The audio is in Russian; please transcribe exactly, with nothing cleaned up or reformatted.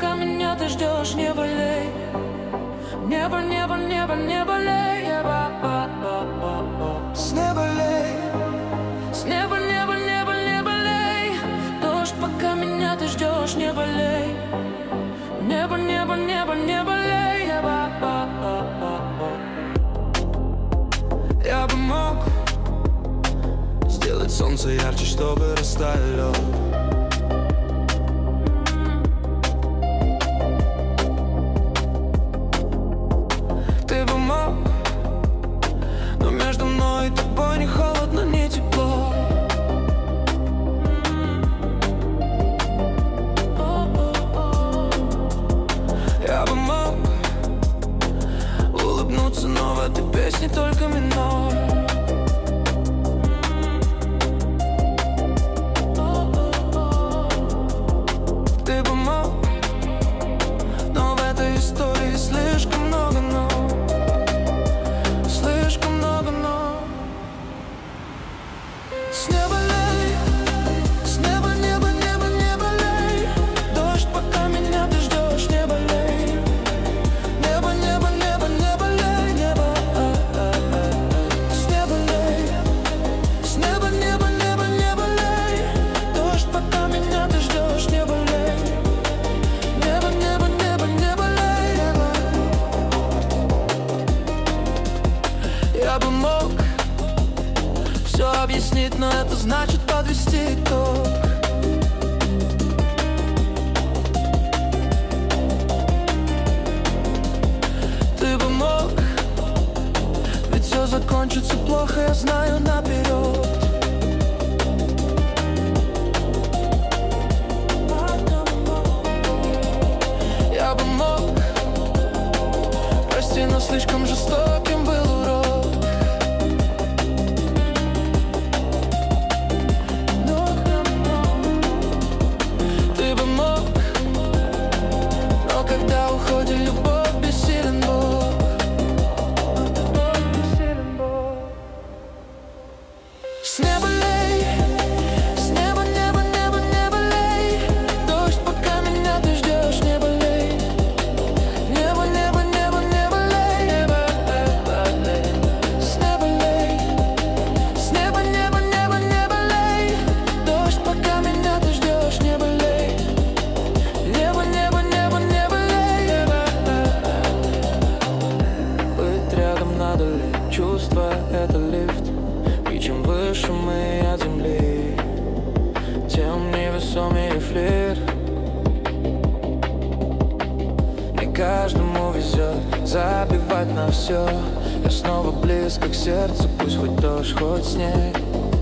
пока меня ты ждешь, не болей. Небо, небо, небо, не болей. С неба лей. С неба, небо, небо, не болей. Дождь, пока меня ты ждешь, не болей. Небо, небо, небо, не болей. Я бы мог сделать солнце ярче, чтобы растаял лед. Ты бы мог, но между мной и тобой не холодно, не тепло. Я бы мог улыбнуться, но в этой песне только минор. Ты бы мог, но в этой истории слишком много но. Слишком много но. С неба лей, с неба, небо, небо, не болей. Дождь, пока меня ты ждешь, не болей. Небо, небо, небо, не болей. Небо, с неба лей. С неба, небо, небо, не болей. Дождь, пока меня ты ждешь, не болей. Небо, небо, небо, не болей. Я бы мог все объяснить, но это значит подвести итог. Ты бы мог, ведь все закончится плохо, я знаю наперед. Я бы мог, прости, но слишком жестоким был урок. Когда уходит любовь, бессилен Бог. С неба лей, с неба, небо, небо, не болей. Дождь, пока меня ты ждешь, не болей. Небо, небо, небо, не болей. Небо, с неба лей, с неба, небо, небо, не болей. Дождь, пока меня ты ждешь, не болей. Небо, небо, небо, не болей. Быть рядом надо ли? Чувство — это лифт. И чем выше мы от земли, тем невесомее флир. Не каждому везет забивать на все. Я снова близко к сердцу, пусть хоть дождь, хоть снег.